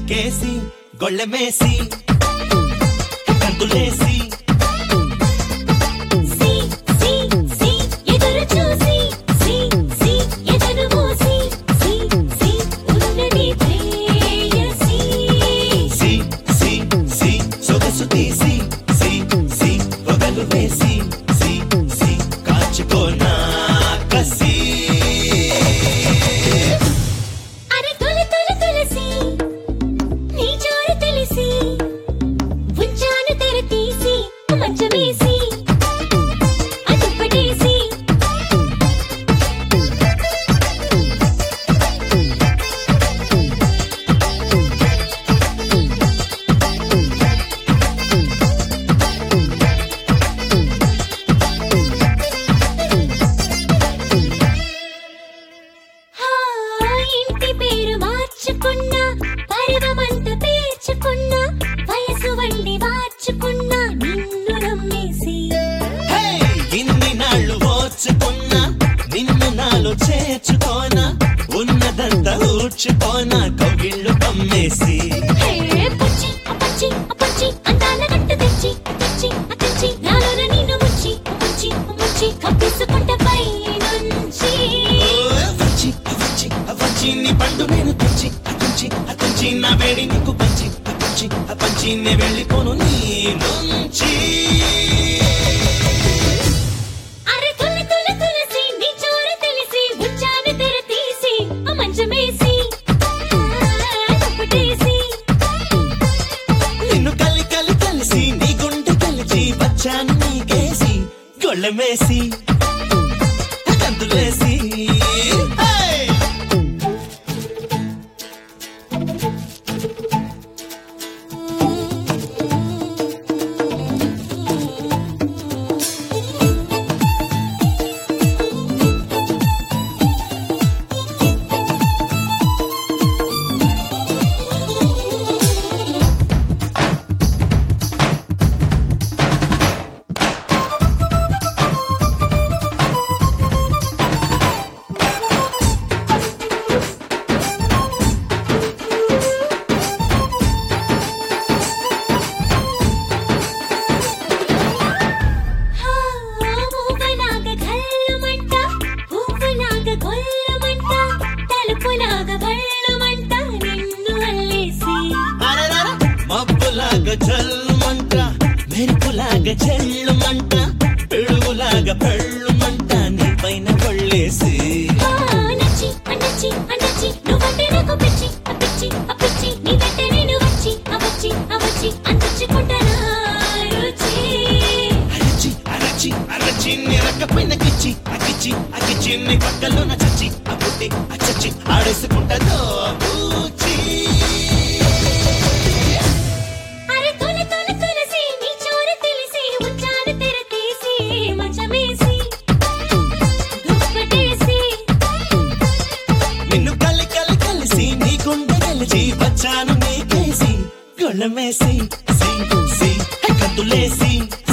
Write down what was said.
నీకేసి గొళ్ళెమేసి కంతులేసి నిన్ను నాలో చేర్చుకోనా ఉన్నదంతా ఊడ్చుకోనా కౌగిళ్ళు కమ్మేసి నీ పండు నేను తుంచి నా వేడి నీకు పంచి నే వెళ్ళిపోను నీ నుంచి నిన్ను కలిసి నీ గుండె కలిసి వచ్చాను నీకేసి గొళ్ళెమేసి కంతులేసి మబ్బులాగా చల్లుమంట మెరుపులాగా చెల్లుమంట పెళ్ళులాగా పెళ్ళుమంట నీ పైన కొళ్ళేసి అరచి నీ రక్కపైన కిచ్చి నీ పక్కలో చచ్చి అచ్చి ఆడేసుకుంటదో నిన్ను కలిసి నీ గుండె కలిసి వచ్చాను నీకేసి గొళ్ళెమేసి కంతులేసి